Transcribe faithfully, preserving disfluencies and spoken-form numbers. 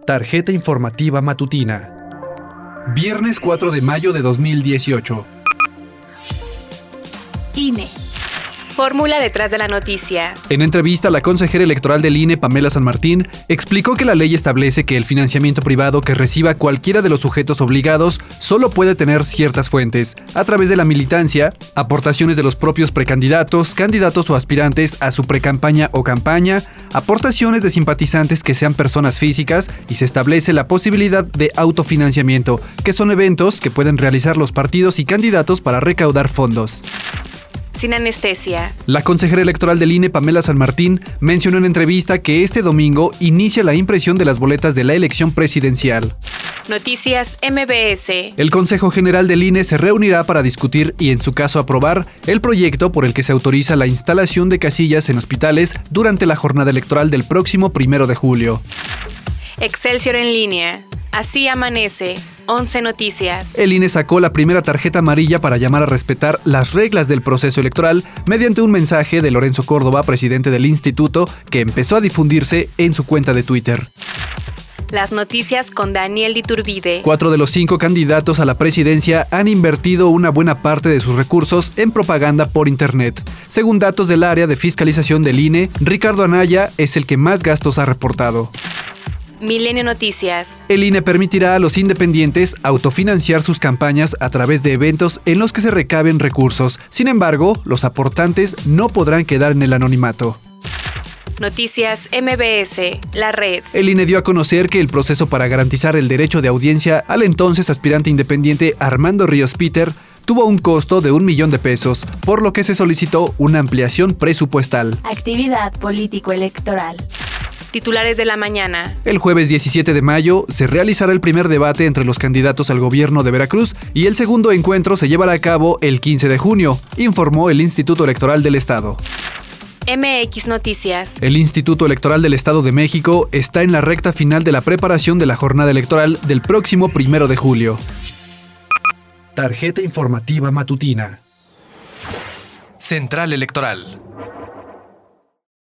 Tarjeta informativa matutina. Viernes cuatro de mayo de dos mil dieciocho. I N E. Fórmula detrás de la noticia. En entrevista, la consejera electoral del I N E, Pamela San Martín, explicó que la ley establece que el financiamiento privado que reciba cualquiera de los sujetos obligados solo puede tener ciertas fuentes, a través de la militancia, aportaciones de los propios precandidatos, candidatos o aspirantes a su precampaña o campaña, aportaciones de simpatizantes que sean personas físicas y se establece la posibilidad de autofinanciamiento, que son eventos que pueden realizar los partidos y candidatos para recaudar fondos. Sin anestesia. La consejera electoral del I N E, Pamela San Martín, mencionó en entrevista que este domingo inicia la impresión de las boletas de la elección presidencial. Noticias M B S. El Consejo General del I N E se reunirá para discutir y, en su caso, aprobar el proyecto por el que se autoriza la instalación de casillas en hospitales durante la jornada electoral del próximo primero de julio. Excelsior en línea. Así amanece. once noticias. El I N E sacó la primera tarjeta amarilla para llamar a respetar las reglas del proceso electoral mediante un mensaje de Lorenzo Córdoba, presidente del instituto, que empezó a difundirse en su cuenta de Twitter. Las noticias con Daniel Iturbide. Cuatro de los cinco candidatos a la presidencia han invertido una buena parte de sus recursos en propaganda por Internet. Según datos del área de fiscalización del I N E, Ricardo Anaya es el que más gastos ha reportado. Milenio Noticias. El I N E permitirá a los independientes autofinanciar sus campañas a través de eventos en los que se recaben recursos. Sin embargo, los aportantes no podrán quedar en el anonimato. Noticias M B S, la red. El I N E dio a conocer que el proceso para garantizar el derecho de audiencia al entonces aspirante independiente Armando Ríos Peter tuvo un costo de un millón de pesos, por lo que se solicitó una ampliación presupuestal. Actividad político-electoral. Titulares de la mañana. El jueves diecisiete de mayo se realizará el primer debate entre los candidatos al gobierno de Veracruz y el segundo encuentro se llevará a cabo el quince de junio, informó el Instituto Electoral del Estado. M X Noticias. El Instituto Electoral del Estado de México está en la recta final de la preparación de la jornada electoral del próximo primero de julio. Tarjeta informativa matutina. Central Electoral.